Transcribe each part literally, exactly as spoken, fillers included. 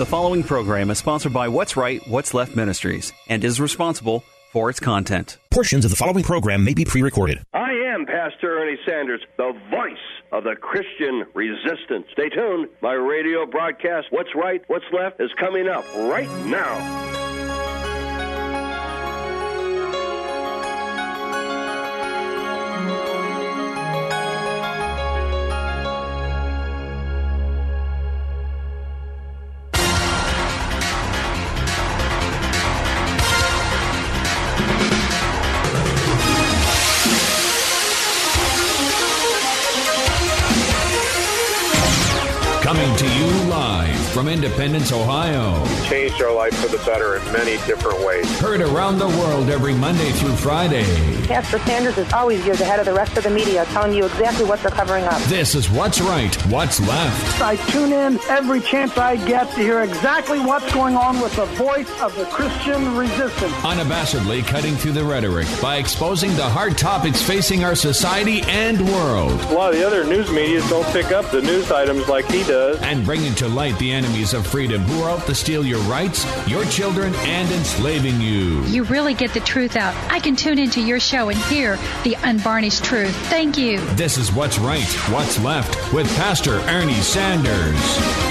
The following program is sponsored by What's Right, What's Left Ministries and is responsible for its content. Portions of the following program may be pre-recorded. I am Pastor Ernie Sanders, the voice of the Christian resistance. Stay tuned. My radio broadcast, What's Right, What's Left, is coming up right now. Coming to you live from Independence, Ohio. Changed our life for the better in many different ways. Heard around the world every Monday through Friday. Pastor Sanders is always years ahead of the rest of the media, telling you exactly what they're covering up. This is What's Right, What's Left. I tune in every chance I get to hear exactly what's going on with the voice of the Christian resistance. Unabashedly cutting through the rhetoric by exposing the hard topics facing our society and world. A lot of the other news media don't pick up the news items like he does. And bringing to light the enemies of freedom who are out to steal your rights, your children, and enslaving you. You really get the truth out. I can tune into your show and hear the unvarnished truth. Thank you. This is What's Right, What's Left with Pastor Ernie Sanders.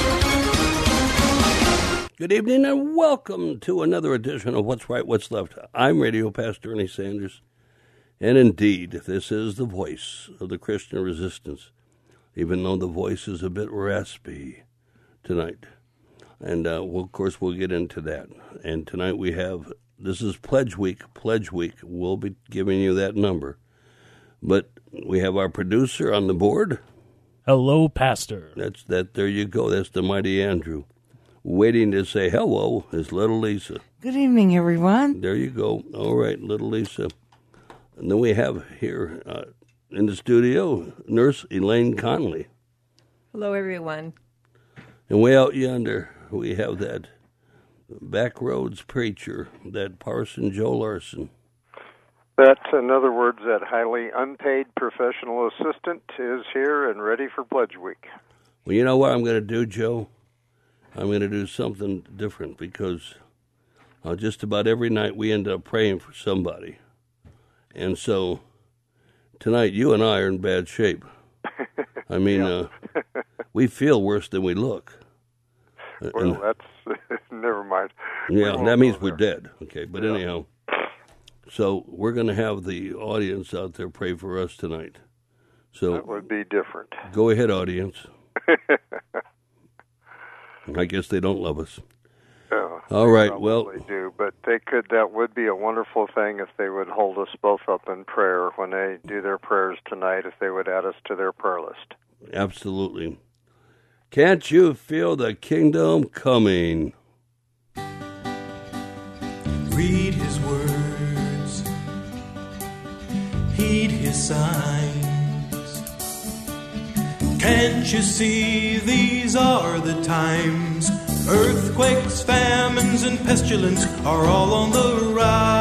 Good evening and welcome to another edition of What's Right, What's Left. I'm Radio Pastor Ernie Sanders, and indeed, this is the voice of the Christian resistance, even though the voice is a bit raspy tonight. And, uh, well, of course, we'll get into that. And tonight we have, this is Pledge Week. Pledge Week. We'll be giving you that number. But we have our producer on the board. Hello, Pastor. That's that. There you go. That's the mighty Andrew. Waiting to say hello is little Lisa. Good evening, everyone. There you go. All right, little Lisa. And then we have here uh, in the studio, Nurse Elaine Conley. Hello, everyone. And way out yonder, we have that backroads preacher, that Parson Joe Larson. That, in other words, that highly unpaid professional assistant is here and ready for Pledge Week. Well, you know what I'm going to do, Joe? I'm going to do something different because uh, just about every night we end up praying for somebody. And so tonight you and I are in bad shape. I mean, uh, we feel worse than we look. Well, and, that's, never mind. Yeah, that means we're dead. Okay, but yeah. Anyhow, so we're going to have the audience out there pray for us tonight. So that would be different. Go ahead, audience. I guess they don't love us. Yeah, all right, well. They do, but they could. That would be a wonderful thing if they would hold us both up in prayer when they do their prayers tonight, if they would add us to their prayer list. Absolutely. Can't you feel the kingdom coming? Read his words, heed his signs. Can't you see these are the times? Earthquakes, famines, and pestilence are all on the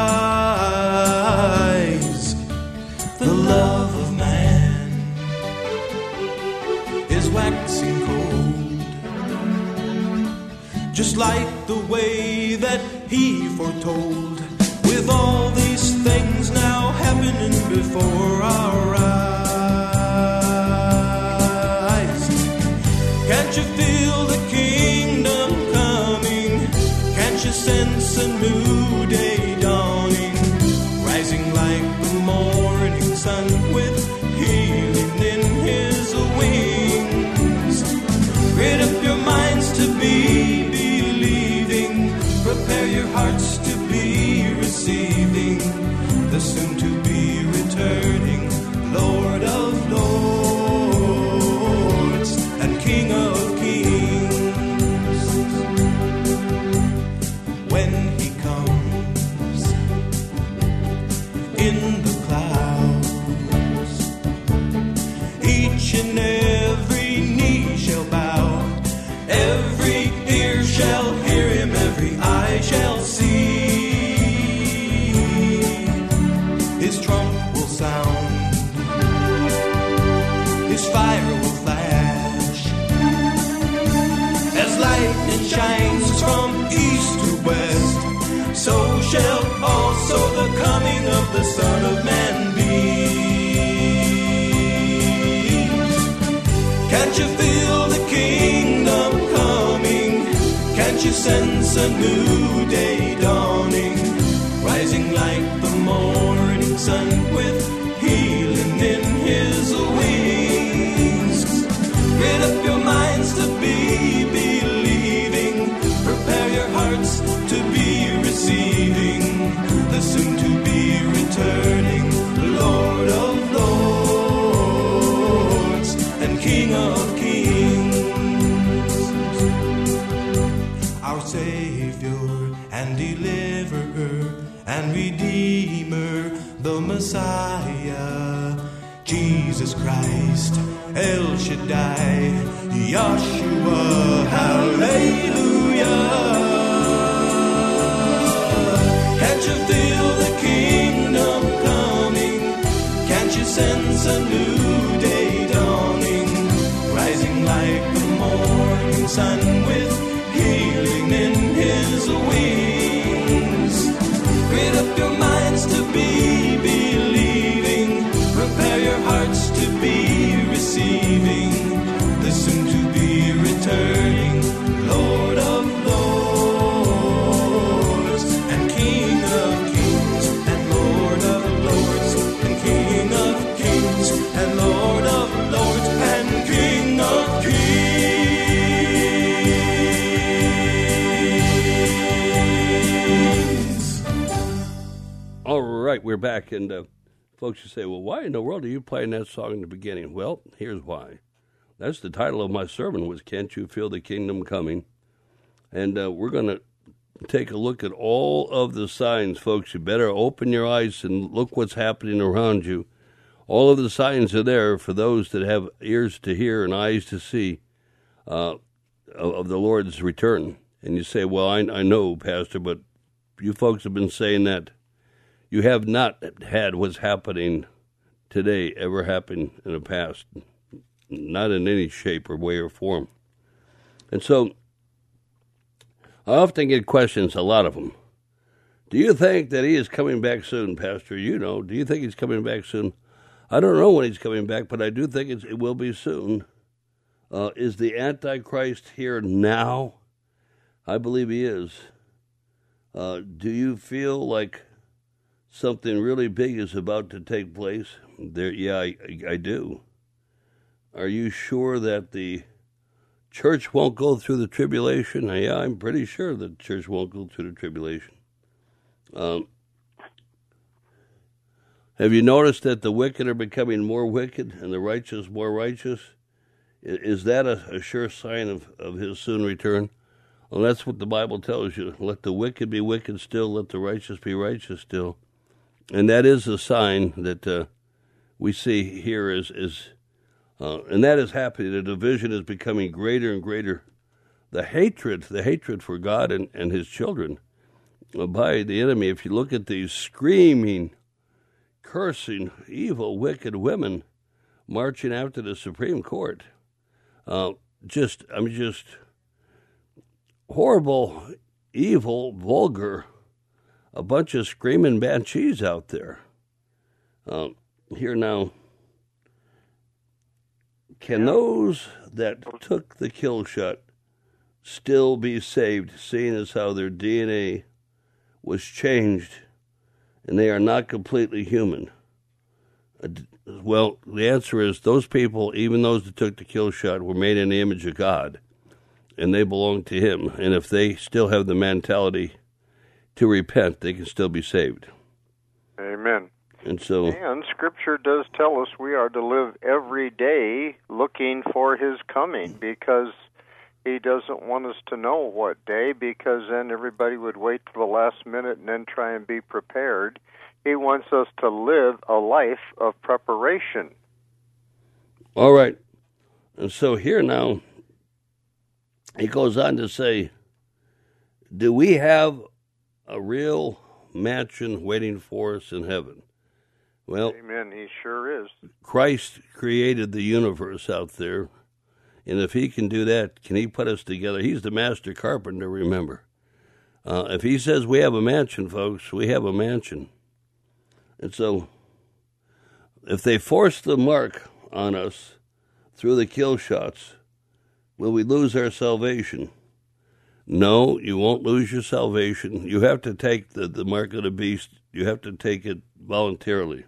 rise. The love of man is waxing cold, just like the way that he foretold. With all these things now happening before our eyes, can't you feel the kingdom coming? Can't you sense a new day dawning, rising like the morning sun with healing in his wings? Rid up your minds to be believing, prepare your hearts to be receiving the soon-to-be returning Lord of Lords and King of Kings. When he comes in the clouds, each and every knee shall bow, every ear shall hear him, every eye shall see. His trump will sound, his fire will flash, as lightning shines from east to west, so shall also the coming of the Son of Man be. Can't you feel the kingdom coming? Can't you sense a new day dawning? Rising like the morning sun with healing in his wings. Get up your minds to be believing. Prepare your hearts to be receiving the soon to be returning Lord of Lords and King of Kings. Our Savior and Deliverer and Redeemer, the Messiah, Jesus Christ, El Shaddai, Yahshua, hallelujah. Can't you feel the kingdom coming? Can't you sense a new day dawning? Rising like the morning sun with healing in his wings. Get up your minds to be believing. Prepare your hearts to be receiving the soon to be returning Lord of Lords and King of Kings and Lord of Lords and King of Kings and Lord of Lords and King of Kings. All right, we're back, and uh, folks, you say, well, why in the world are you playing that song in the beginning? Well, here's why. That's the title of my sermon, was Can't You Feel the Kingdom Coming? And uh, we're going to take a look at all of the signs, folks. You better open your eyes and look what's happening around you. All of the signs are there for those that have ears to hear and eyes to see uh, of the Lord's return. And you say, well, I, I know, Pastor, but you folks have been saying that you have not had what's happening today ever happen in the past, not in any shape or way or form. And so I often get questions, a lot of them. Do you think that he is coming back soon, Pastor? You know, do you think he's coming back soon? I don't know when he's coming back, but I do think it's, it will be soon. Uh, is the Antichrist here now? I believe he is. Uh, do you feel like something really big is about to take place? There, yeah, I, I do. Are you sure that the church won't go through the tribulation? Yeah, I'm pretty sure the church won't go through the tribulation. Um, have you noticed that the wicked are becoming more wicked and the righteous more righteous? Is that a, a sure sign of, of his soon return? Well, that's what the Bible tells you. Let the wicked be wicked still, let the righteous be righteous still. And that is a sign that uh, we see here is, is uh, and that is happening. The division is becoming greater and greater. The hatred, the hatred for God and, and his children uh, by the enemy. If you look at these screaming, cursing, evil, wicked women marching after the Supreme Court, uh, just, I mean, just horrible, evil, vulgar, a bunch of screaming banshees out there. Um, here now, can those that took the kill shot still be saved, seeing as how their D N A was changed and they are not completely human? Uh, well, the answer is those people, even those that took the kill shot, were made in the image of God, and they belong to him. And if they still have the mentality to repent, they can still be saved. Amen. And so, and Scripture does tell us we are to live every day looking for his coming, because he doesn't want us to know what day, because then everybody would wait till the last minute and then try and be prepared. He wants us to live a life of preparation. All right. And so here now, he goes on to say, do we have a real mansion waiting for us in heaven? Well, amen. He sure is. Christ created the universe out there, And if he can do that, can he put us together? He's the master carpenter, remember. Uh, if he says we have a mansion, folks, we have a mansion. And so if they force the mark on us through the kill shots, will we lose our salvation? No, you won't lose your salvation. You have to take the, the mark of the beast. You have to take it voluntarily.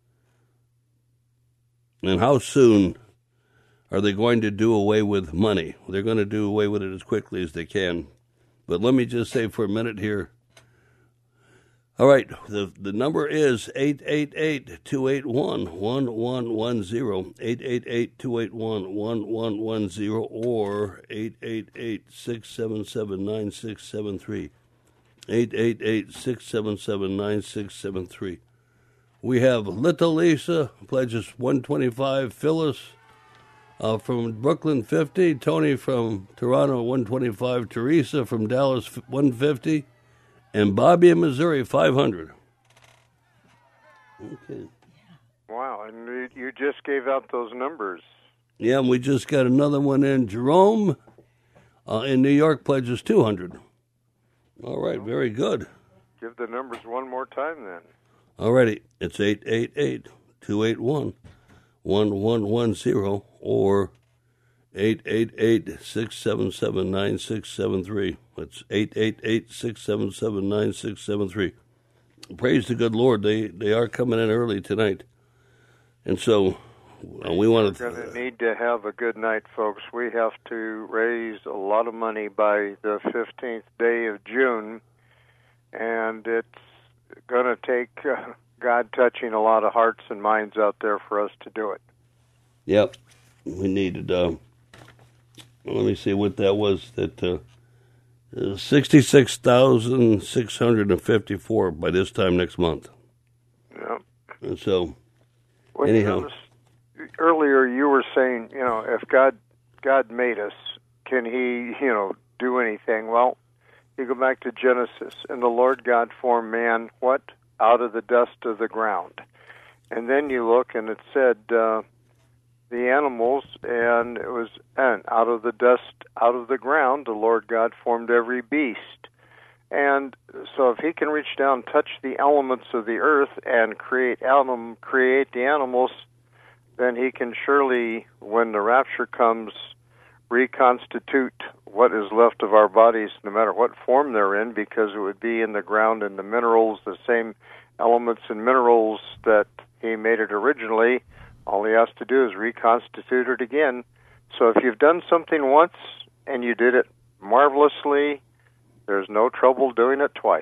And how soon are they going to do away with money? They're going to do away with it as quickly as they can. But let me just say for a minute here. All right, the the number is eight eight eight, two eight one, one one one zero, eight eight eight, two eight one, one one one zero, or eight eight eight, six seven seven, nine six seven three, eight eight eight, six seven seven, nine six seven three. We have Little Lisa, pledges one twenty-five, Phyllis uh, from Brooklyn fifty, Tony from Toronto one twenty-five, Teresa from Dallas one fifty, and Bobby in Missouri, five hundred. Okay. Wow, and you just gave out those numbers. Yeah, and we just got another one in. Jerome uh, in New York pledges two hundred. All right, very good. Give the numbers one more time then. All righty, it's eight eight eight, two eight one, one one one zero or eight eight eight, six seven seven, nine six seven three. That's eight eight eight, six seven seven, nine six seven three. Praise the good Lord. They they are coming in early tonight. And so uh, we want to... We're going to need to have a good night, folks. We have to raise a lot of money by the fifteenth day of June, and it's going to take uh, God touching a lot of hearts and minds out there for us to do it. Yep. We needed... Uh, let me see what that was. That... Uh, sixty-six thousand six hundred fifty-four by this time next month. Yeah. And so, well, anyhow. You know, earlier you were saying, you know, if God God made us, can he, you know, do anything? Well, you go back to Genesis, and the Lord God formed man, what? Out of the dust of the ground. And then you look, and it said... Uh, the animals, and it was and out of the dust, out of the ground, the Lord God formed every beast. And so if he can reach down, touch the elements of the earth, and create anim, create the animals, then he can surely, when the rapture comes, reconstitute what is left of our bodies, no matter what form they're in, because it would be in the ground and the minerals, the same elements and minerals that he made it originally. All he has to do is reconstitute it again. So if you've done something once and you did it marvelously, there's no trouble doing it twice.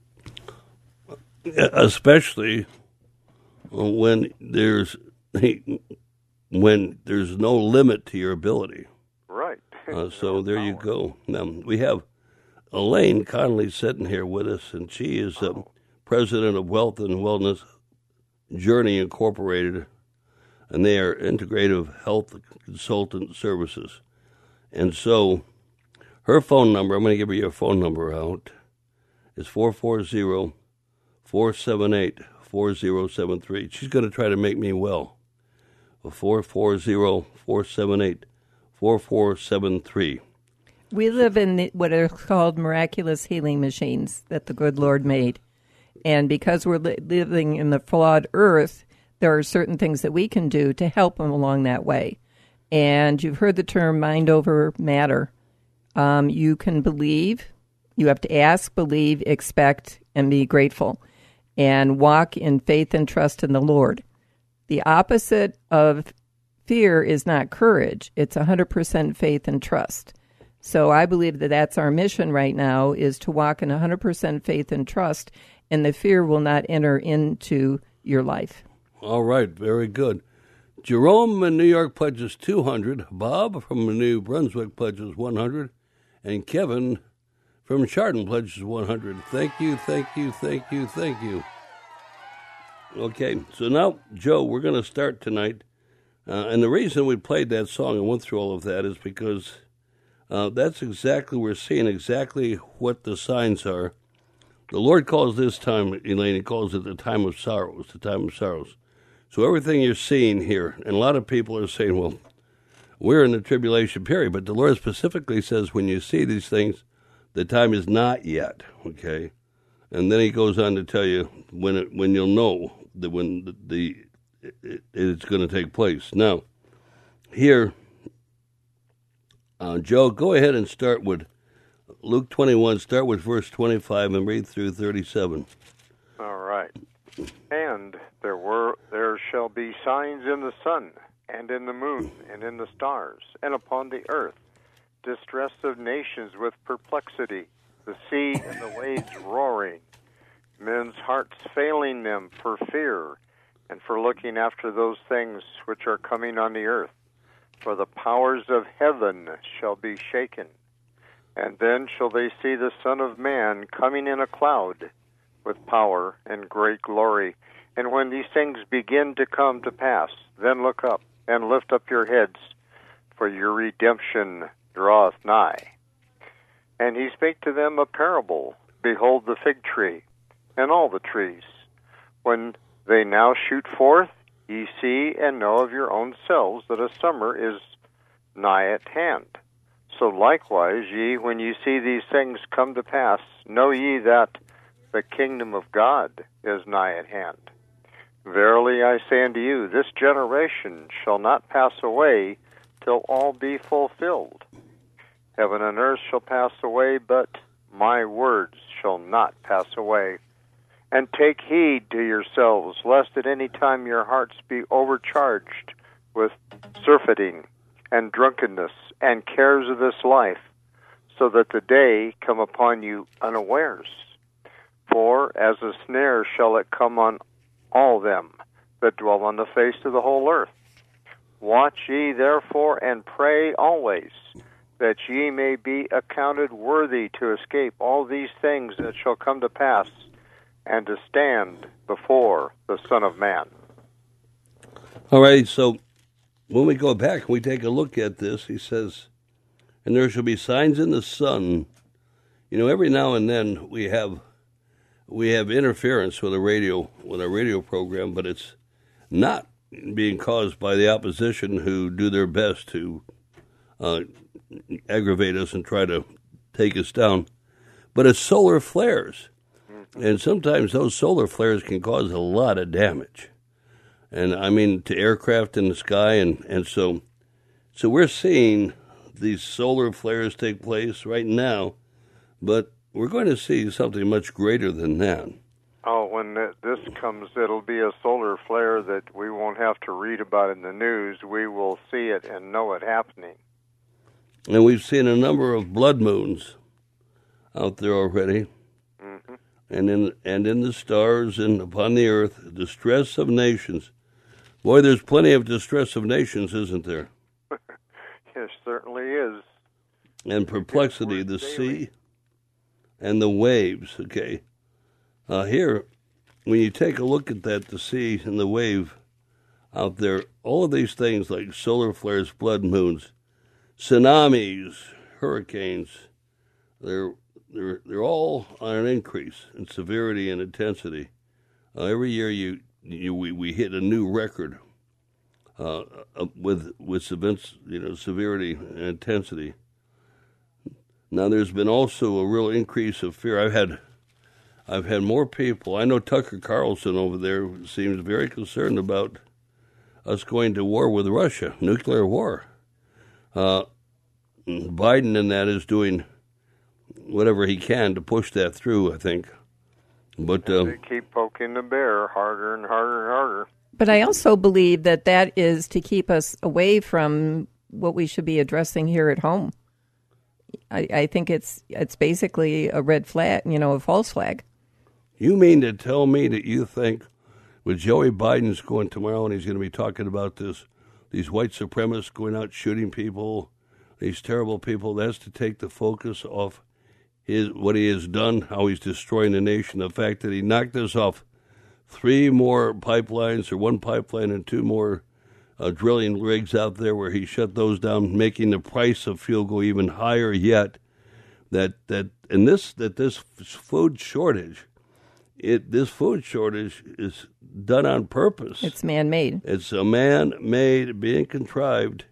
Especially when there's when there's no limit to your ability. Right. Uh, so there you go. Now, we have Elaine Connolly sitting here with us, and she is uh, president of Wealth and Wellness Journey Incorporated. And they are integrative health consultant services. And so her phone number, I'm going to give her your phone number out, is four four zero, four seven eight, four zero seven three. She's going to try to make me well. four four zero, four seven eight, four four seven three. We live in the, what are called miraculous healing machines that the good Lord made. And because we're li- living in the flawed earth, there are certain things that we can do to help them along that way. And you've heard the term mind over matter. Um, you can believe. You have to ask, believe, expect, and be grateful. And walk in faith and trust in the Lord. The opposite of fear is not courage. It's one hundred percent faith and trust. So I believe that that's our mission right now, is to walk in one hundred percent faith and trust, and the fear will not enter into your life. All right, very good. Jerome in New York pledges two hundred. Bob from New Brunswick pledges one hundred. And Kevin from Chardon pledges one hundred. Thank you, thank you, thank you, thank you. Okay, so now, Joe, we're going to start tonight. Uh, and the reason we played that song and went through all of that is because uh, that's exactly, we're seeing exactly what the signs are. The Lord calls this time, Elaine, he calls it the time of sorrows, the time of sorrows. So everything you're seeing here, and a lot of people are saying, well, we're in the tribulation period. But the Lord specifically says when you see these things, the time is not yet, okay? And then he goes on to tell you when it, when you'll know that when the, the it, it's going to take place. Now, here, uh, Joe, go ahead and start with Luke twenty-one. Start with verse twenty-five and read through thirty-seven. All right. And there were there shall be signs in the sun, and in the moon, and in the stars, and upon the earth, distress of nations with perplexity, the sea and the waves roaring, men's hearts failing them for fear, and for looking after those things which are coming on the earth. For the powers of heaven shall be shaken. And then shall they see the Son of Man coming in a cloud with power and great glory. And when these things begin to come to pass, then look up and lift up your heads, for your redemption draweth nigh. And he spake to them a parable. Behold the fig tree, and all the trees. When they now shoot forth, ye see and know of your own selves that a summer is nigh at hand. So likewise, ye, when ye see these things come to pass, know ye that the kingdom of God is nigh at hand. Verily I say unto you, this generation shall not pass away till all be fulfilled. Heaven and earth shall pass away, but my words shall not pass away. And take heed to yourselves, lest at any time your hearts be overcharged with surfeiting and drunkenness and cares of this life, so that the day come upon you unawares. For as a snare shall it come on all them that dwell on the face of the whole earth. Watch ye therefore and pray always, that ye may be accounted worthy to escape all these things that shall come to pass, and to stand before the Son of Man. All right, so when we go back, we take a look at this. He says, and there shall be signs in the sun. You know, every now and then we have we have interference with a radio with a radio program, but it's not being caused by the opposition who do their best to uh, aggravate us and try to take us down. But it's solar flares. And sometimes those solar flares can cause a lot of damage. And I mean to aircraft in the sky, and, and so so we're seeing these solar flares take place right now, but we're going to see something much greater than that. Oh, when this comes, it'll be a solar flare that we won't have to read about in the news. We will see it and know it happening. And we've seen a number of blood moons out there already. Mm-hmm. And in and in the stars and upon the earth, distress of nations. Boy, there's plenty of distress of nations, isn't there? It certainly is. And perplexity, the sea and the waves. Okay. Uh, here, when you take a look at that, the sea and the wave out there, all of these things like solar flares, blood moons, tsunamis, hurricanes, they're They're they're all on an increase in severity and intensity. Uh, every year, you, you we, we hit a new record uh, uh, with with events, you know, severity and intensity. Now, there's been also a real increase of fear. I've had I've had more people. I know Tucker Carlson over there seems very concerned about us going to war with Russia, nuclear war. Uh, Biden and that is doing whatever he can to push that through, I think. But uh, they keep poking the bear harder and harder and harder. But I also believe that that is to keep us away from what we should be addressing here at home. I, I think it's it's basically a red flag, you know, a false flag. You mean to tell me that you think with Joey Biden's going tomorrow and he's going to be talking about this, these white supremacists going out shooting people, these terrible people, that's to take the focus off his what he has done, how he's destroying the nation, the fact that he knocked us off three more pipelines, or one pipeline and two more uh, drilling rigs out there where he shut those down, making the price of fuel go even higher yet. That that and this that this food shortage, it this food shortage is done on purpose. It's man-made. It's a man-made, being contrived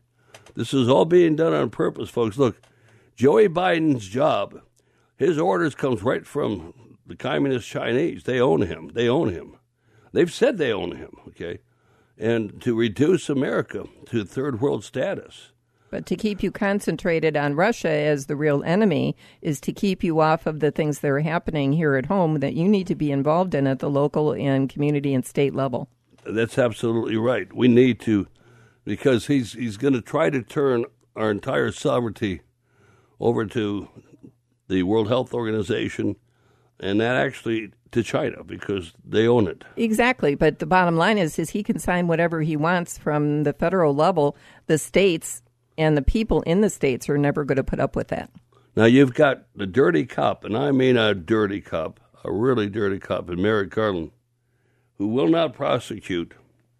This is all being done on purpose, folks. Look, Joey Biden's job, his orders comes right from the communist Chinese. They own him. They own him. They've said they own him, okay? And to reduce America to third world status. But to keep you concentrated on Russia as the real enemy is to keep you off of the things that are happening here at home that you need to be involved in at the local and community and state level. That's absolutely right. We need to, because he's he's going to try to turn our entire sovereignty over to the World Health Organization, and that actually to China, because they own it. Exactly, but the bottom line is, is he can sign whatever he wants from the federal level. The states and the people in the states are never going to put up with that. Now, you've got the dirty cop, and I mean a dirty cop, a really dirty cop in Merrick Garland, who will not prosecute,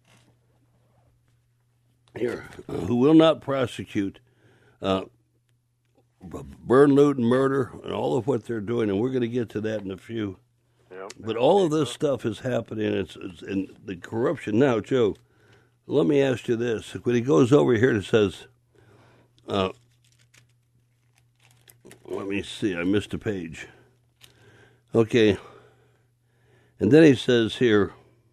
here, uh, who will not prosecute uh, burn, loot, and murder, and all of what they're doing, and we're going to get to that in a few. Yep. But all of this stuff is happening, it's, it's in the corruption. Now, Joe, let me ask you this. When he goes over here and says, uh, let me see, I missed a page. Okay. And then he says here,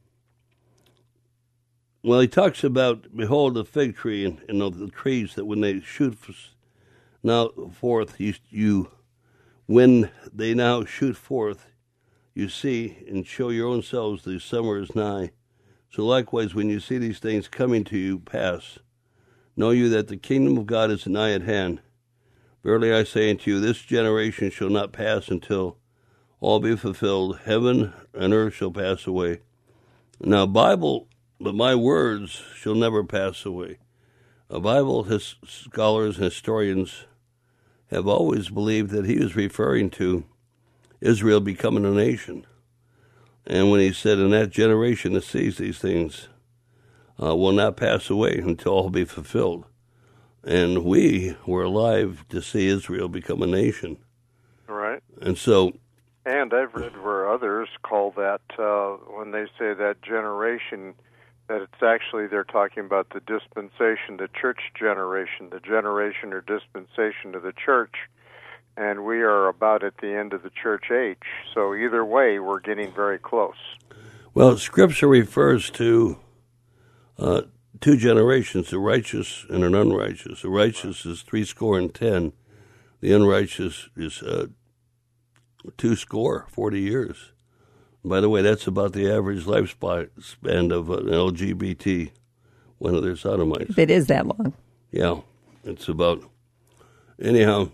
well, he talks about, behold, the fig tree and, and the trees that when they shoot now forth, you, you, when they now shoot forth, you see and show your own selves the summer is nigh. So likewise, when you see these things coming to you pass, know you that the kingdom of God is nigh at hand. Verily I say unto you, this generation shall not pass until all be fulfilled. Heaven and earth shall pass away. Now, Bible, but my words shall never pass away. A Bible his scholars and historians have always believed that he was referring to Israel becoming a nation. And when he said, in that generation that sees these things uh, will not pass away until all be fulfilled. And we were alive to see Israel become a nation. Right. And so... And I've read where others call that, uh, when they say that generation, that it's actually, they're talking about the dispensation, the church generation, the generation or dispensation of the church. And we are about at the end of the church age. So either way, we're getting very close. Well, Scripture refers to uh, two generations, the righteous and an unrighteous. The righteous is three score and ten. The unrighteous is uh, two score, forty years. By the way, that's about the average lifespan of an L G B T, one of their sodomites. If it is that long. Yeah, it's about... Anyhow...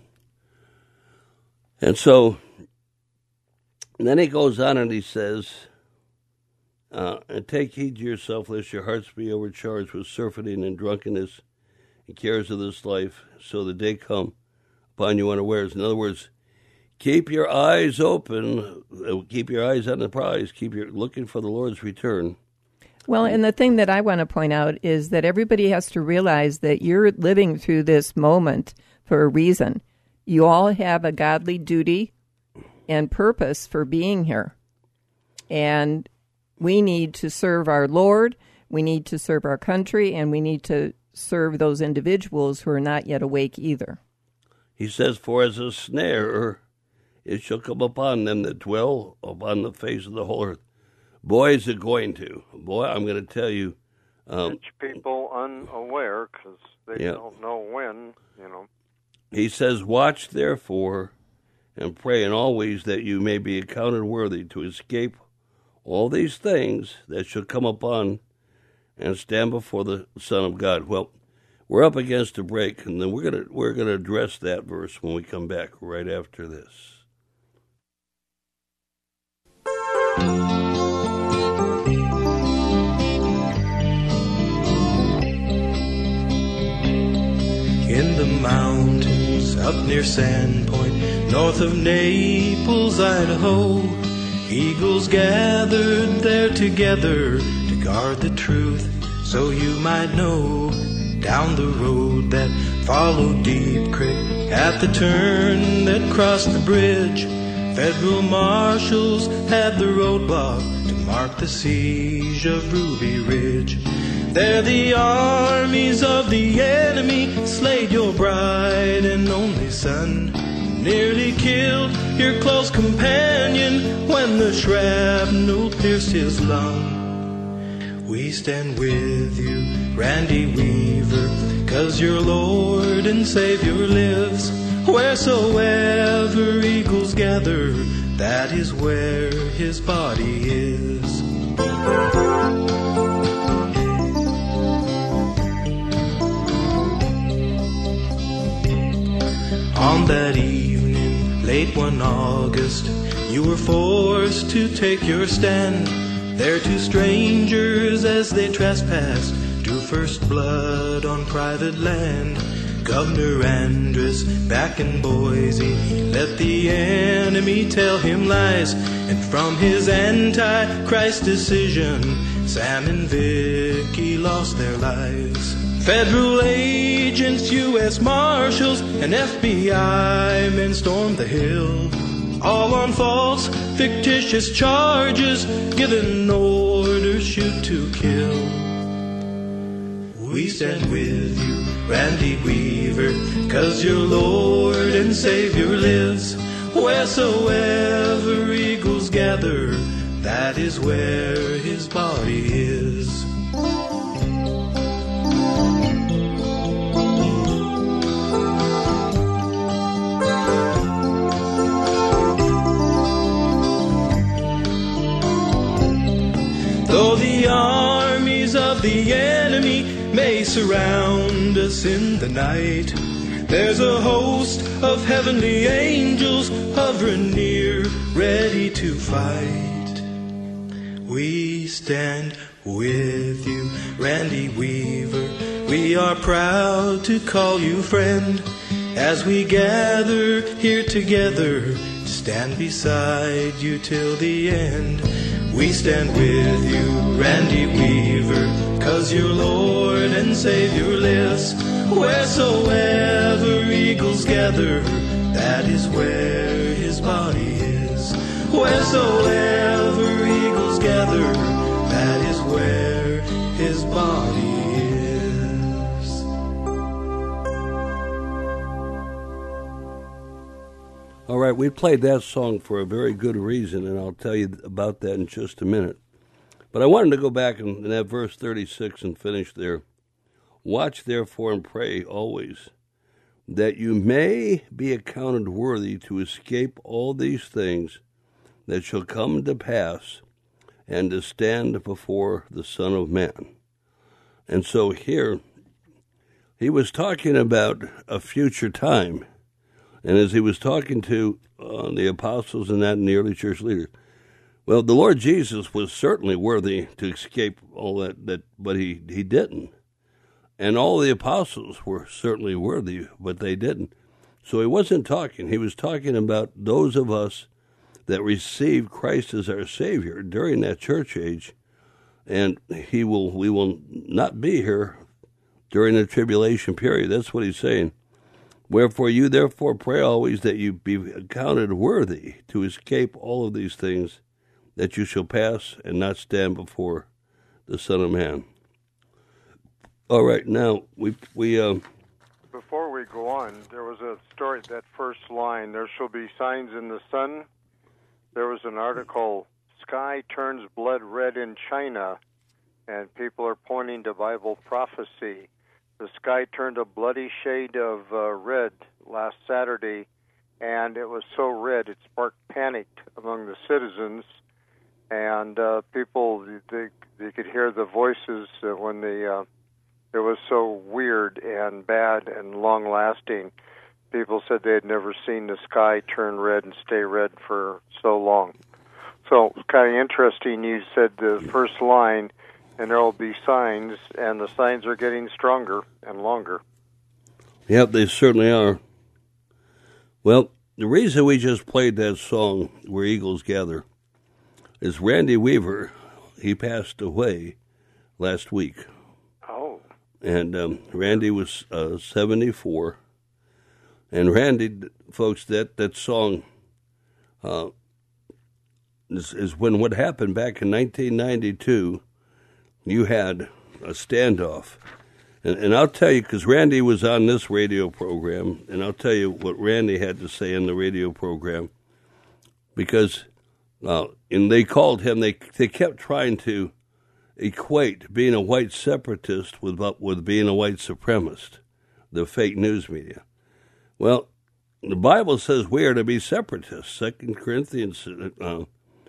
And so, and then he goes on and he says, uh, and take heed to yourself, lest your hearts be overcharged with surfeiting and drunkenness and cares of this life, so the day come upon you unawares. In other words, keep your eyes open, keep your eyes on the prize, keep your looking for the Lord's return. Well, and the thing that I want to point out is that everybody has to realize that you're living through this moment for a reason. You all have a godly duty and purpose for being here. And we need to serve our Lord, we need to serve our country, and we need to serve those individuals who are not yet awake either. He says, for as a snare it shall come upon them that dwell upon the face of the whole earth. Boy, is it going to. Boy, I'm going to tell you. Um, Catch people unaware because they yeah. don't know when, you know. He says, watch therefore and pray in all ways that you may be accounted worthy to escape all these things that shall come upon and stand before the Son of God. Well, we're up against a break, and then we're gonna we're gonna address that verse when we come back right after this. In the mountains up near Sandpoint, north of Naples, Idaho, eagles gathered there together to guard the truth so you might know. Down the road that followed Deep Creek, at the turn that crossed the bridge, federal marshals had the roadblock to mark the siege of Ruby Ridge. There the armies of the enemy slayed your bright and only son, nearly killed your close companion when the shrapnel pierced his lung. We stand with you, Randy Weaver, 'cause your Lord and Savior lives. Wheresoever eagles gather, that is where his body is. On that evening, late one August, you were forced to take your stand. There two strangers as they trespassed drew first blood on private land. Governor Andrus back in Boise let the enemy tell him lies, and from his anti-Christ decision, Sam and Vicky lost their lives. Federal agents, U S Marshals, and F B I men stormed the Hill, all on false, fictitious charges, given orders shoot to kill. We stand with you, Randy Weaver, 'cause your Lord and Savior lives. Wheresoever eagles gather, that is where his body is. Though the armies of the enemy may surround us in the night, there's a host of heavenly angels hovering near, ready to fight. We stand with you, Randy Weaver. We are proud to call you friend, as we gather here together to stand beside you till the end. We stand with you, Randy Weaver, 'cause your Lord and Savior lives. Wheresoever eagles gather, that is where his body is. Wheresoever eagles gather, that is where his body is. All right, we played that song for a very good reason, and I'll tell you about that in just a minute. But I wanted to go back in, in that verse thirty-six and finish there. Watch therefore and pray always, that you may be accounted worthy to escape all these things that shall come to pass, and to stand before the Son of Man. And so here, he was talking about a future time. And as he was talking to uh, the apostles and that and the early church leaders, well, the Lord Jesus was certainly worthy to escape all that, that but he, he didn't. And all the apostles were certainly worthy, but they didn't. So he wasn't talking. He was talking about those of us that received Christ as our Savior during that church age, and he will we will not be here during the tribulation period. That's what he's saying. Wherefore you therefore pray always that you be accounted worthy to escape all of these things, that you shall pass and not stand before the Son of Man. All right, now we we. Uh, Before we go on, there was a story. That first line: "There shall be signs in the sun." There was an article: "Sky turns blood red in China," and people are pointing to Bible prophecy. The sky turned a bloody shade of uh, red last Saturday, and it was so red it sparked panic among the citizens. And uh, people, they, they could hear the voices uh, when the uh, it was so weird and bad and long-lasting. People said they had never seen the sky turn red and stay red for so long. So it's kind of interesting. You said the first line, and there will be signs, and the signs are getting stronger and longer. Yep, they certainly are. Well, the reason we just played that song, Where Eagles Gather, is Randy Weaver. He passed away last week. Oh. And um, Randy was uh, seventy-four. And Randy, folks, that, that song uh, is, is when what happened back in nineteen ninety-two. You had a standoff. And, and I'll tell you, because Randy was on this radio program, and I'll tell you what Randy had to say in the radio program, because, uh, and they called him, they they kept trying to equate being a white separatist with with being a white supremacist, the fake news media. Well, the Bible says we are to be separatists. Second Corinthians uh,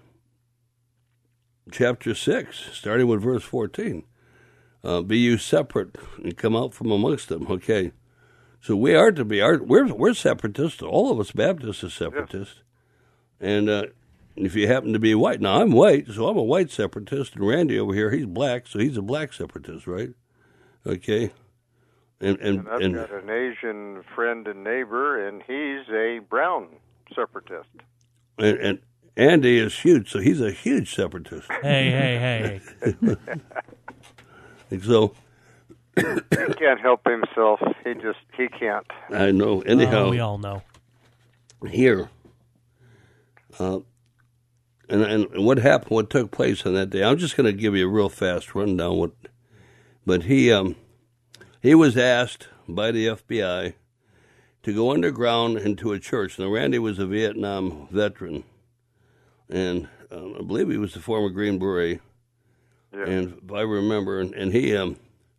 chapter six, starting with verse fourteen. Uh, be you separate and come out from amongst them. Okay, so we are to be. Our, we're we're separatists. All of us Baptists are separatists. Yeah. And uh, if you happen to be white, now I'm white, so I'm a white separatist. And Randy over here, he's black, so he's a black separatist, right? Okay. And and, and I've and, got an Asian friend and neighbor, and he's a brown separatist. And, and Andy is huge, so he's a huge separatist. Hey, hey, hey. And so he can't help himself. He just he can't. I know. Anyhow, oh, we all know. Here, uh, and, and and what happened? What took place on that day? I'm just going to give you a real fast rundown. What, but he um he was asked by the F B I to go underground into a church. Now, Randy was a Vietnam veteran, and uh, I believe he was the former Green Beret. Yeah. And if I remember, and, and he um,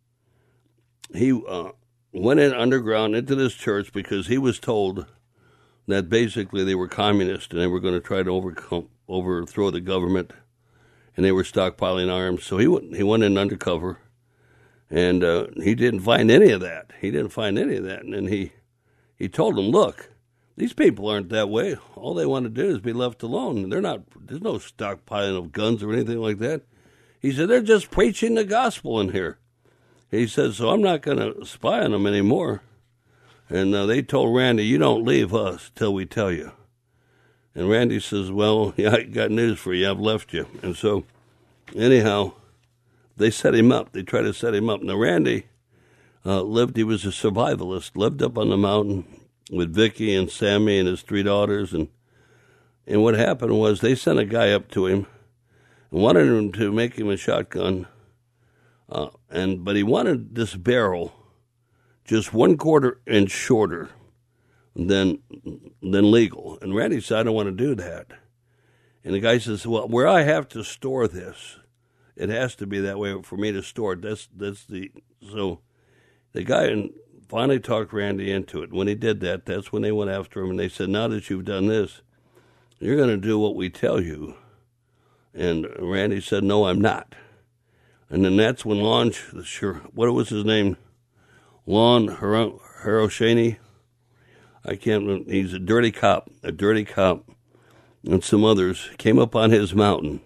he uh, went in underground into this church because he was told that basically they were communists and they were going to try to overcome, overthrow the government, and they were stockpiling arms. So he went he went in undercover, and uh, he didn't find any of that. He didn't find any of that, and then he he told them, "Look, these people aren't that way. All they want to do is be left alone. They're not. There's no stockpiling of guns or anything like that." He said, they're just preaching the gospel in here. He said, so I'm not going to spy on them anymore. And uh, they told Randy, you don't leave us till we tell you. And Randy says, well, yeah, I got news for you. I've left you. And so, anyhow, they set him up. They tried to set him up. Now, Randy uh, lived, he was a survivalist, lived up on the mountain with Vicky and Sammy and his three daughters. And, and what happened was they sent a guy up to him, wanted him to make him a shotgun, uh, and but he wanted this barrel just one quarter inch shorter than than legal. And Randy said, I don't want to do that. And the guy says, well, where I have to store this, it has to be that way for me to store it. That's that's the so the guy finally talked Randy into it. When he did that, that's when they went after him and they said, now that you've done this, you're going to do what we tell you. And Randy said, no, I'm not. And then that's when Lon, sure, what was his name? Lon Hiroshini. I can't, he's a dirty cop, a dirty cop, and some others came up on his mountain.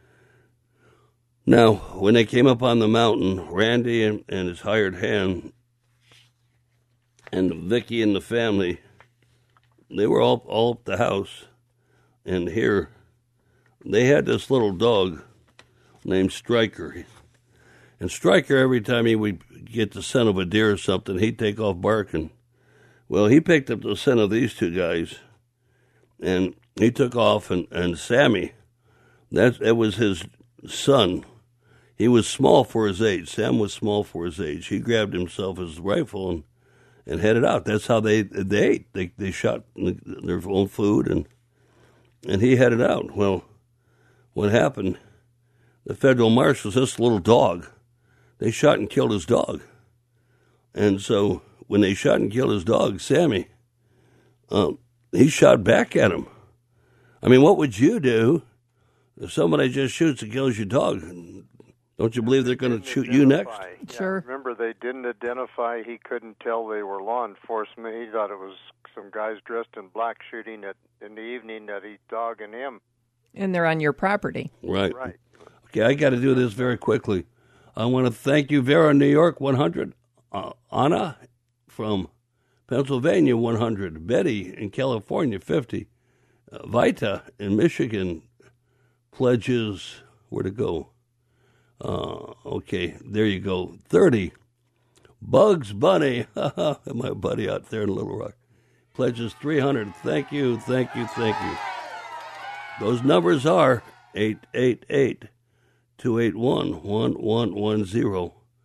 Now, when they came up on the mountain, Randy and, and his hired hand and Vicky and the family, they were all, all up the house. And here, they had this little dog named Stryker. And Stryker, every time he would get the scent of a deer or something, he'd take off barking. Well, he picked up the scent of these two guys, and he took off, and, and Sammy, that, that was his son. He was small for his age. Sam was small for his age. He grabbed himself his rifle and, and headed out. That's how they they ate. They, they shot their own food, and and he headed out. Well, what happened, the federal marshals, this little dog, they shot and killed his dog. And so when they shot and killed his dog, Sammy, um, he shot back at him. I mean, what would you do if somebody just shoots and kills your dog? Don't you believe they're going to shoot you next? Yeah, sure. Remember, they didn't identify. He couldn't tell they were law enforcement. He thought it was some guys dressed in black shooting at, in the evening at his dog and him. And they're on your property. Right. Right. Okay, I got to do this very quickly. I want to thank you, Vera, New York, one hundred. Uh, Anna from Pennsylvania, one hundred. Betty in California, fifty. Uh, Vita in Michigan pledges, where to go? Uh, okay, there you go, thirty. Bugs Bunny, my buddy out there in Little Rock, pledges three hundred. Thank you, thank you, thank you. Those numbers are eight eight eight, two eight one, one one one zero.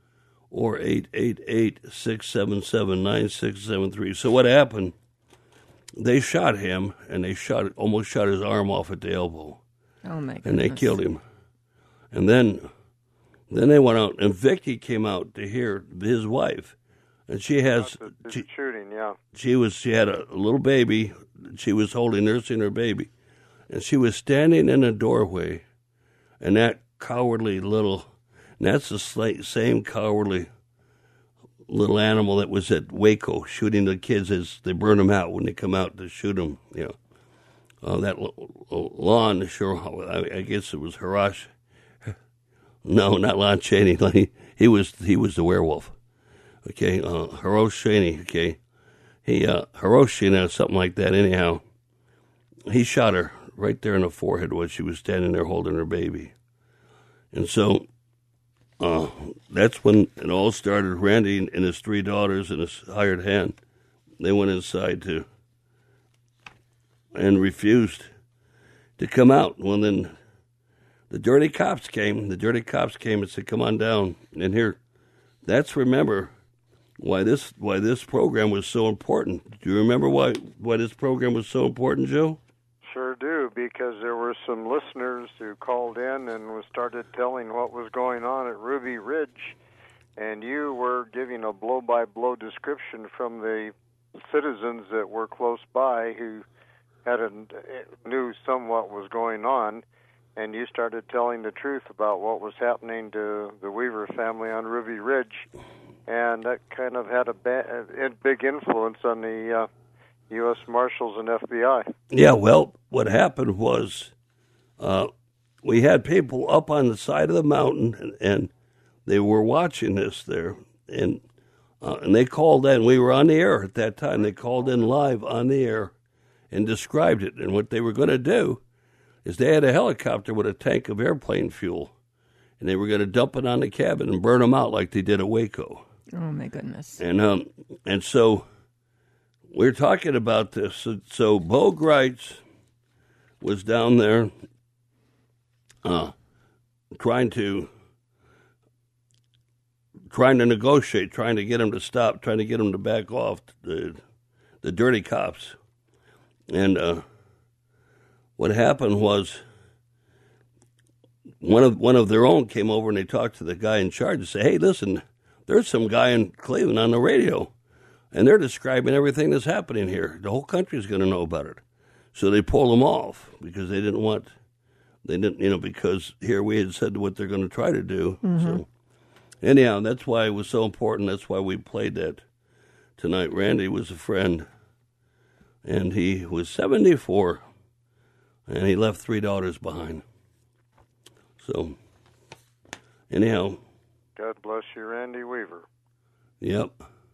or eight eight eight, six seven seven, nine six seven three. So what happened, they shot him, and they shot almost shot his arm off at the elbow. Oh, my goodness. And they killed him. And then then they went out, and Vicky came out to hear his wife. And she has... The, the she, shooting, yeah. She was. She had a little baby. She was holding, nursing her baby. And she was standing in a doorway, and that cowardly little... And that's the same cowardly little animal that was at Waco shooting the kids as they burn them out when they come out to shoot them. You know, uh, that Lon, sure, I, I guess it was Harash. No, not Lon Chaney. He, he was he was the werewolf. Okay, uh, Hirosh Chaney. Okay, he uh, Hiroshina, something like that. Anyhow, he shot her right there in the forehead when she was standing there holding her baby, and so. Uh, that's when it all started. Randy and his three daughters and his hired hand, they went inside to and refused to come out. Well, then the dirty cops came. The dirty cops came and said, "Come on down." And here, that's remember why this why this program was so important. Do you remember why why this program was so important, Joe? Sure do, because there were some listeners who called in and started telling what was going on at Ruby Ridge, and you were giving a blow-by-blow description from the citizens that were close by who had a, knew somewhat was going on, and you started telling the truth about what was happening to the Weaver family on Ruby Ridge, and that kind of had a, ba- a big influence on the uh, U S Marshals and F B I. Yeah, well, what happened was uh, we had people up on the side of the mountain, and, and they were watching this there, and uh, and they called in. We were on the air at that time. They called in live on the air and described it. And what they were going to do is they had a helicopter with a tank of airplane fuel, and they were going to dump it on the cabin and burn them out like they did at Waco. Oh, my goodness. And um, and so... we're talking about this. So, so Bo Greitz was down there uh, trying to trying to negotiate, trying to get him to stop, trying to get him to back off the the dirty cops. And uh, what happened was one of one of their own came over and they talked to the guy in charge and said, "Hey, listen, there's some guy in Cleveland on the radio. And they're describing everything that's happening here. The whole country's going to know about it." So they pulled them off because they didn't want, they didn't, you know, because here we had said what they're going to try to do. Mm-hmm. So anyhow, that's why it was so important. That's why we played that tonight. Randy was a friend, and he was seventy-four, and he left three daughters behind. So anyhow. God bless you, Randy Weaver. Yep.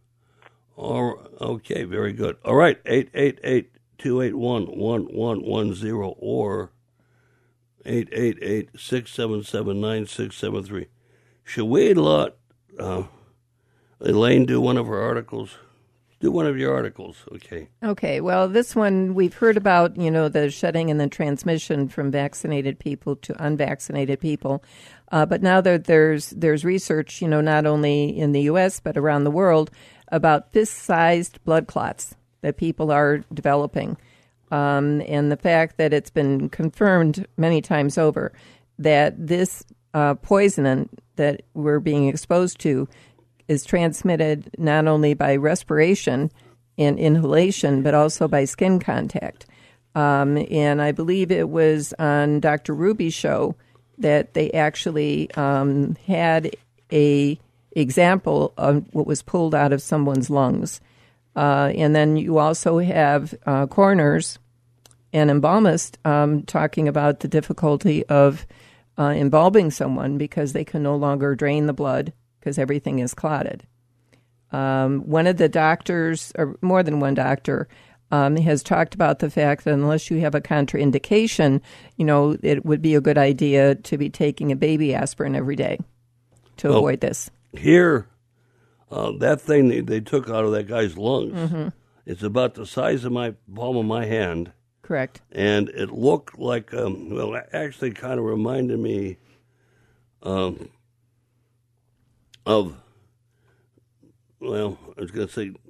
All, okay, very good. All right, eight eight eight, two eight one, one one one zero or eight eight eight, six seven seven, nine six seven three. Should we let uh, Elaine do one of her articles? Do one of your articles, okay. Okay, well, this one we've heard about, you know, the shedding and the transmission from vaccinated people to unvaccinated people. Uh, but now that there's there's research, you know, not only in the U S but around the world about fist-sized blood clots that people are developing. Um, and the fact that it's been confirmed many times over that this uh, poison that we're being exposed to is transmitted not only by respiration and inhalation, but also by skin contact. Um, and I believe it was on Doctor Ruby's show that they actually um, had a example of what was pulled out of someone's lungs. Uh, and then you also have uh, coroners and embalmists um, talking about the difficulty of uh, embalming someone because they can no longer drain the blood because everything is clotted. Um, one of the doctors, or more than one doctor, um, has talked about the fact that unless you have a contraindication, you know, it would be a good idea to be taking a baby aspirin every day to well, avoid this. Here, uh, that thing they, they took out of that guy's lungs, mm-hmm. it's about the size of my palm of my hand. Correct. And it looked like, um, well, it actually kind of reminded me um, of well, I was going to say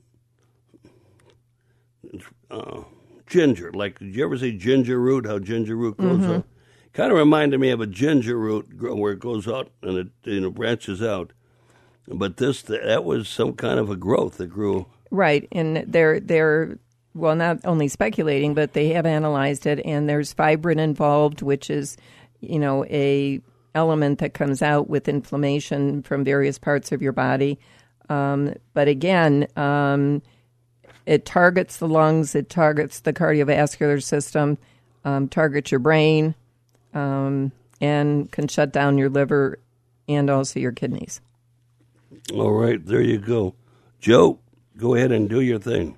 uh, ginger. Like, did you ever see ginger root, how ginger root grows Mm-hmm. up? Kind of reminded me of a ginger root where it goes out and it, you know, branches out. But this, that was some kind of a growth that grew. Right, and they're they're well, not only speculating, but they have analyzed it, and there's fibrin involved, which is, you know, a element that comes out with inflammation from various parts of your body. Um, but again, um, it targets the lungs, it targets the cardiovascular system, um, targets your brain, um, and can shut down your liver and also your kidneys. All right, there you go. Joe, go ahead and do your thing.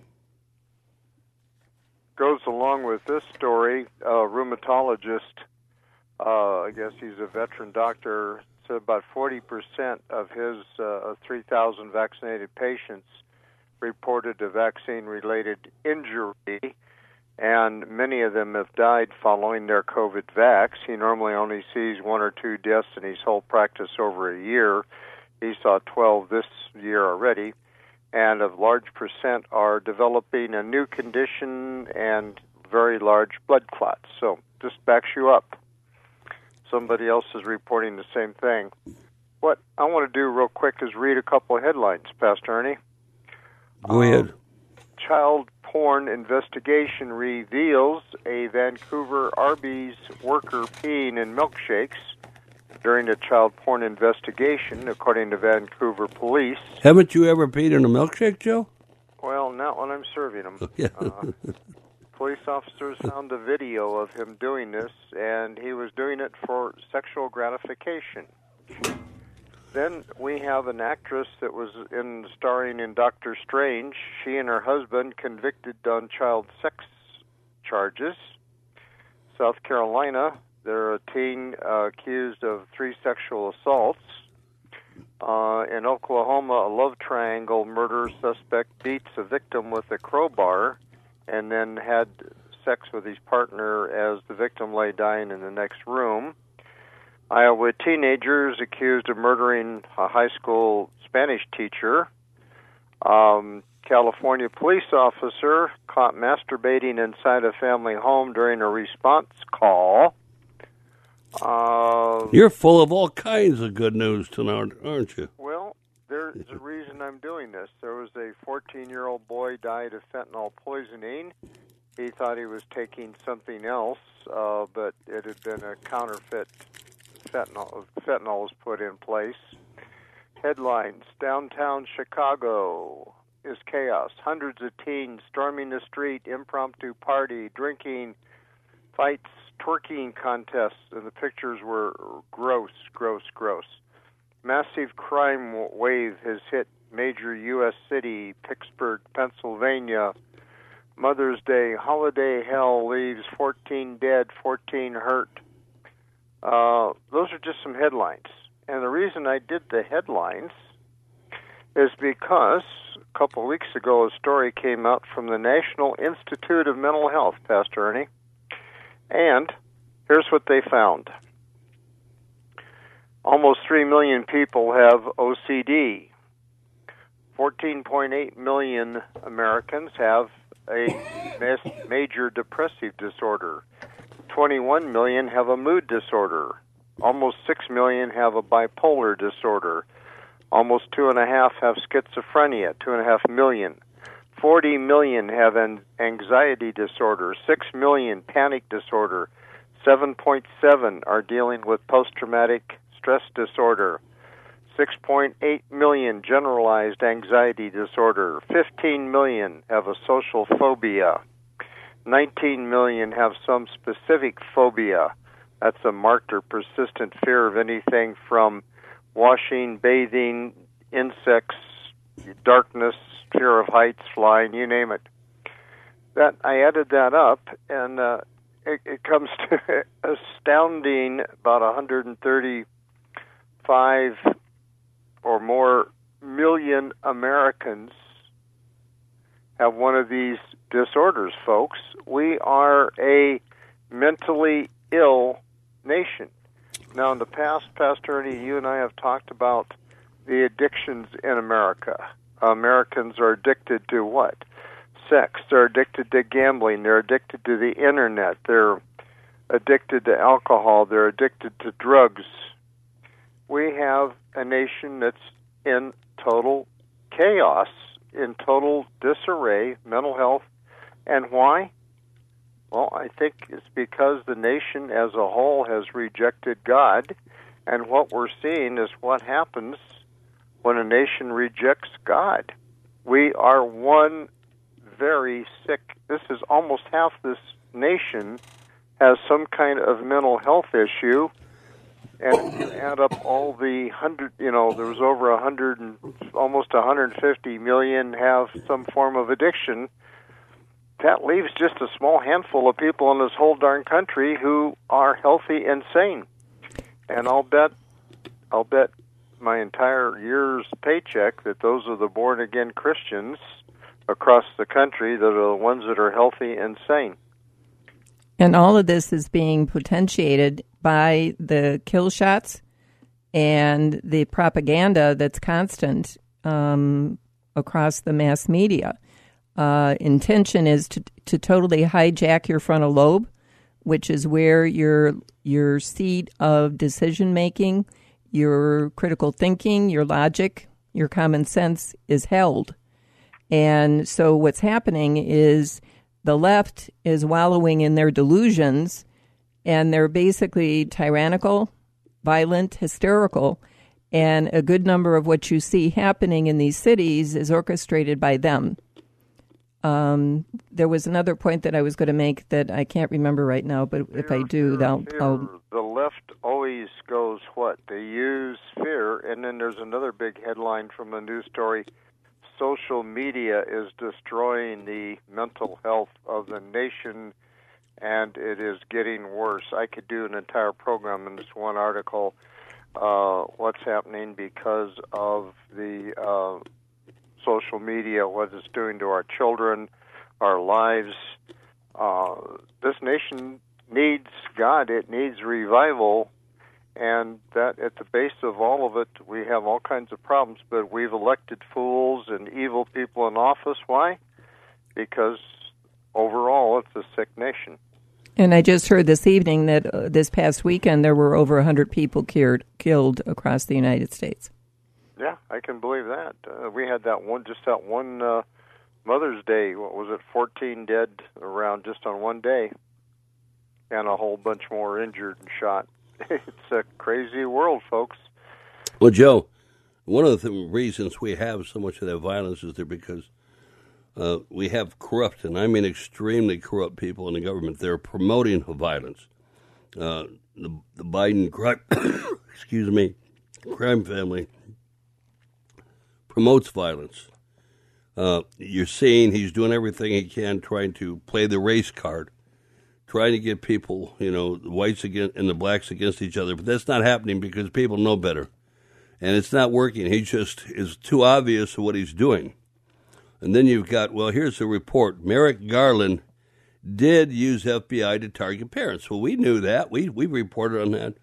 Goes along with this story, a rheumatologist, uh, I guess he's a veteran doctor, said about forty percent of his uh, three thousand vaccinated patients reported a vaccine-related injury, and many of them have died following their COVID vax. He normally only sees one or two deaths in his whole practice over a year. He saw twelve this year already, and a large percent are developing a new condition and very large blood clots. So just backs you up. Somebody else is reporting the same thing. What I want to do real quick is read a couple of headlines, Pastor Ernie. Go um, ahead. Child porn investigation reveals a Vancouver Arby's worker peeing in milkshakes during a child porn investigation, according to Vancouver police. Haven't you ever peed in a milkshake, Joe? Well, not when I'm serving them. Yeah. uh, police officers found a video of him doing this, and he was doing it for sexual gratification. Then we have an actress that was in starring in Doctor Strange. She and her husband convicted on child sex charges. South Carolina, they're a teen uh, accused of three sexual assaults. Uh, in Oklahoma, a love triangle murder suspect beats a victim with a crowbar and then had sex with his partner as the victim lay dying in the next room. Iowa teenagers accused of murdering a high school Spanish teacher. Um, California police officer caught masturbating inside a family home during a response call. Uh, You're full of all kinds of good news tonight, aren't you? Well, there's a reason I'm doing this. There was a fourteen-year-old boy died of fentanyl poisoning. He thought he was taking something else, uh, but it had been a counterfeit fentanyl. Fentanyl was put in place. Headlines: Downtown Chicago is chaos. Hundreds of teens storming the street, impromptu party, drinking, fights, twerking contests, and the pictures were gross, gross, gross. Massive crime wave has hit major U S city, Pittsburgh, Pennsylvania. Mother's Day holiday hell leaves fourteen dead, fourteen hurt. Uh, those are just some headlines. And the reason I did the headlines is because a couple of weeks ago a story came out from the National Institute of Mental Health, Pastor Ernie. And here's what they found. Almost three million people have O C D. fourteen point eight million Americans have a major depressive disorder. twenty-one million have a mood disorder. Almost six million have a bipolar disorder. Almost two and a half have schizophrenia, two and a half million. forty million have an anxiety disorder, six million panic disorder, seven point seven are dealing with post-traumatic stress disorder, six point eight million generalized anxiety disorder, fifteen million have a social phobia, nineteen million have some specific phobia. That's a marked or persistent fear of anything from washing, bathing, insects, darkness, fear of heights, flying, you name it. That I added that up, and uh, it, it comes to astounding about one hundred thirty-five or more million Americans have one of these disorders, folks. We are a mentally ill nation. Now, in the past, Pastor Ernie, you and I have talked about the addictions in America. Americans are addicted to what? Sex. They're addicted to gambling. They're addicted to the internet. They're addicted to alcohol. They're addicted to drugs. We have a nation that's in total chaos, in total disarray, mental health. And why? Well, I think it's because the nation as a whole has rejected God, and what we're seeing is what happens when a nation rejects God. We are one very sick, this is almost half this nation has some kind of mental health issue, and if you add up all the hundred, you know, there was over a hundred and almost one hundred fifty million have some form of addiction. That leaves just a small handful of people in this whole darn country who are healthy and sane. And I'll bet, I'll bet my entire year's paycheck that those are the born-again Christians across the country that are the ones that are healthy and sane. And all of this is being potentiated by the kill shots and the propaganda that's constant um, across the mass media. Uh, intention is to to totally hijack your frontal lobe, which is where your your seat of decision making, your critical thinking, your logic, your common sense is held. And so what's happening is the left is wallowing in their delusions, and they're basically tyrannical, violent, hysterical, and a good number of what you see happening in these cities is orchestrated by them. Um, there was another point that I was going to make that I can't remember right now, but Fear, if I do, fear, I'll, fear. I'll... The left always goes what? They use fear, and then there's another big headline from a news story. Social media is destroying the mental health of the nation, and it is getting worse. I could do an entire program in this one article, uh, what's happening because of the uh, social media, what it's doing to our children, our lives. Uh, this nation needs God. It needs revival. And that at the base of all of it, we have all kinds of problems, but we've elected fools and evil people in office. Why? Because overall, it's a sick nation. And I just heard this evening that uh, this past weekend there were over one hundred people cured, killed across the United States. Yeah, I can believe that. Uh, we had that one, just that one uh, Mother's Day, what was it, fourteen dead around just on one day, and a whole bunch more injured and shot. It's a crazy world, folks. Well, Joe, one of the th- reasons we have so much of that violence is there because uh, we have corrupt, and I mean extremely corrupt people in the government. They're promoting violence. Uh, the, the Biden crime, excuse me, crime family promotes violence. Uh, you're seeing he's doing everything he can trying to play the race card, trying to get people, you know, the whites against, and the blacks against each other. But that's not happening because people know better. And it's not working. He just is too obvious of what he's doing. And then you've got, well, here's a report. Merrick Garland did use F B I to target parents. Well, we knew that. We we reported on that.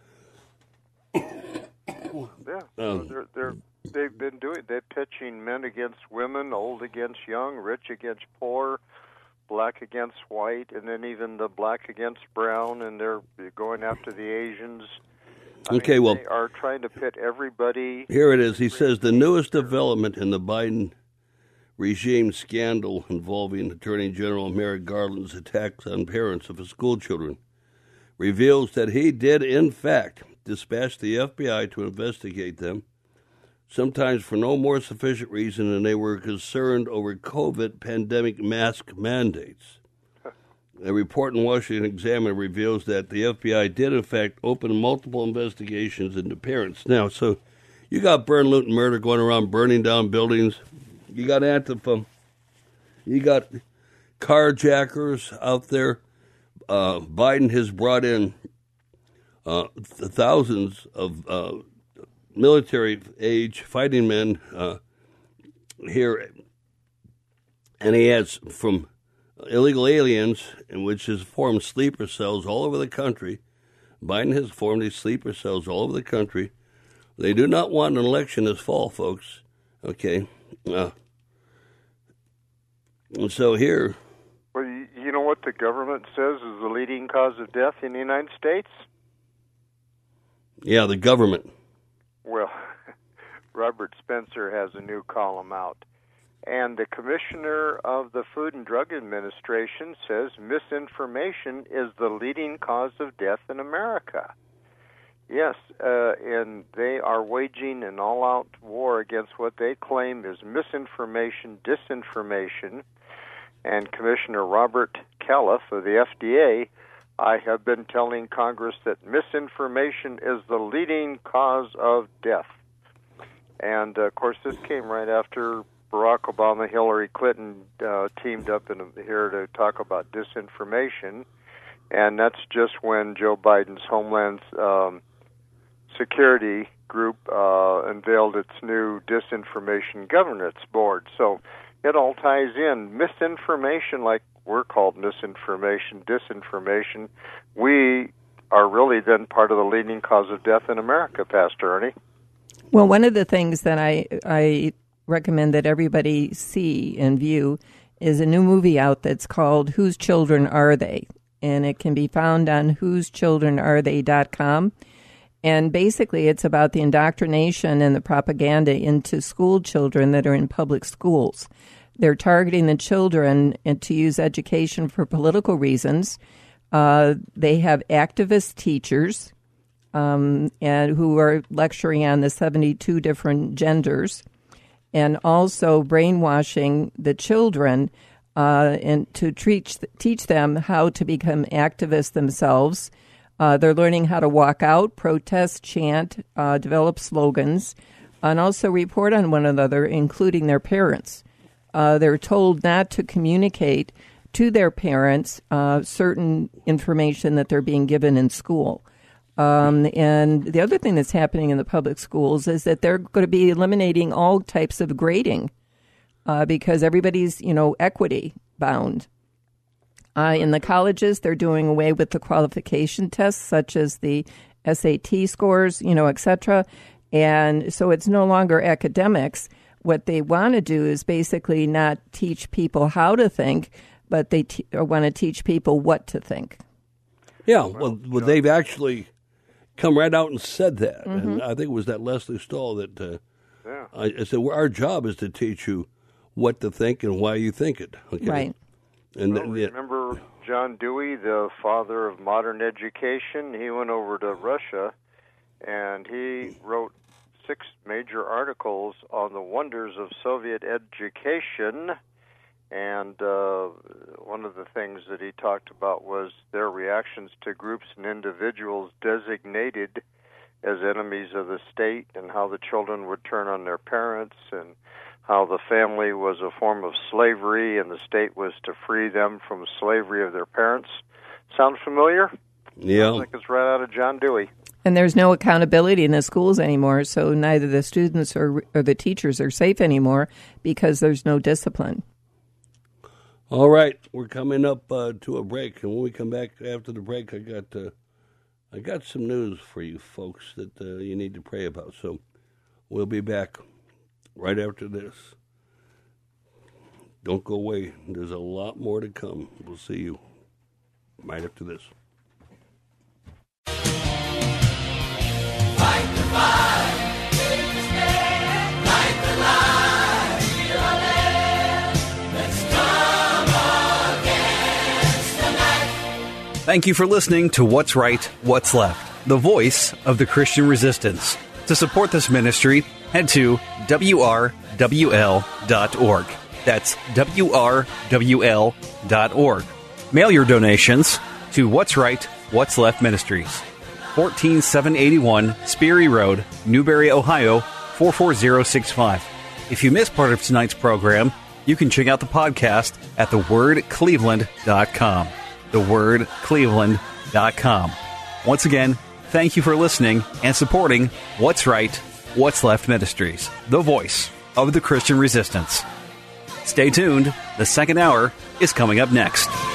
Yeah, Um, they're, they're, they've been doing, they're pitching men against women, old against young, rich against poor, black against white, and then even the black against brown, and they're going after the Asians. I okay, mean, well, they are trying to pit everybody. Here it is. He says the newest development in the Biden regime scandal involving Attorney General Merrick Garland's attacks on parents of his school children reveals that he did, in fact, dispatch the F B I to investigate them, sometimes for no more sufficient reason than they were concerned over COVID pandemic mask mandates. A report in Washington Examiner reveals that the F B I did, in fact, open multiple investigations into parents. Now, so you got burn, loot, and murder going around burning down buildings. You got Antifa. You got carjackers out there. Uh, Biden has brought in uh, th- thousands of uh, military-age fighting men uh, here, and he has from illegal aliens, in which has formed sleeper cells all over the country. Biden has formed these sleeper cells all over the country. They do not want an election this fall, folks. Okay, uh, And so here... Well, you, you know what the government says is the leading cause of death in the United States? Yeah, the government. Well, Robert Spencer has a new column out. And the commissioner of the Food and Drug Administration says misinformation is the leading cause of death in America. Yes, uh, and they are waging an all-out war against what they claim is misinformation, disinformation. And Commissioner Robert Califf of the F D A, I have been telling Congress that misinformation is the leading cause of death. And, uh, of course, this came right after Barack Obama, Hillary Clinton uh, teamed up in here to talk about disinformation, and that's just when Joe Biden's Homeland um, Security Group uh, unveiled its new Disinformation Governance Board. So it all ties in. Misinformation, like we're called misinformation, disinformation, we are really then part of the leading cause of death in America, Pastor Ernie. Well, one of the things that I I recommend that everybody see and view is a new movie out that's called Whose Children Are They? And it can be found on whose children are they dot com. And basically it's about the indoctrination and the propaganda into school children that are in public schools. They're targeting the children and to use education for political reasons. Uh, they have activist teachers um, and who are lecturing on the seventy-two different genders, and also brainwashing the children uh, and to teach teach them how to become activists themselves. Uh, they're learning how to walk out, protest, chant, uh, develop slogans, and also report on one another, including their parents. Uh, they're told not to communicate to their parents uh, certain information that they're being given in school. Um, and the other thing that's happening in the public schools is that they're going to be eliminating all types of grading uh, because everybody's, you know, equity bound. Uh, in the colleges, they're doing away with the qualification tests, such as the S A T scores, you know, et cetera. And so it's no longer academics. What they want to do is basically not teach people how to think, but they t- want to teach people what to think. Yeah, well, well they've actually come right out and said that. Mm-hmm. And I think it was that Leslie Stahl that uh, yeah. I, I said, well, our job is to teach you what to think and why you think it. Okay? Right. And well, then, yeah. remember John Dewey, the father of modern education? He went over to Russia, and he wrote six major articles on the wonders of Soviet education. And uh, one of the things that he talked about was their reactions to groups and individuals designated as enemies of the state, and how the children would turn on their parents, and how the family was a form of slavery and the state was to free them from slavery of their parents. Sound familiar? Yeah. Sounds like it's right out of John Dewey. And there's no accountability in the schools anymore, so neither the students or, or the teachers are safe anymore because there's no discipline. All right, we're coming up uh, to a break, and when we come back after the break, I got uh, I got some news for you folks that uh, you need to pray about. So we'll be back right after this. Don't go away. There's a lot more to come. We'll see you right after this. Fight the fight, take the stand, fight the lie, feel our land. Let's come against the night. Thank you for listening to What's Right, What's Left, the voice of the Christian resistance. To support this ministry, head to W R W L dot org. That's W R W L dot org. Mail your donations to What's Right, What's Left Ministries, fourteen seven eighty-one Sperry Road, Newberry, Ohio, four four zero six five. If you missed part of tonight's program, you can check out the podcast at the word cleveland dot com. the word cleveland dot com. Once again, thank you for listening and supporting What's Right, What's Left Ministries, the voice of the Christian resistance. Stay tuned. The second hour is coming up next.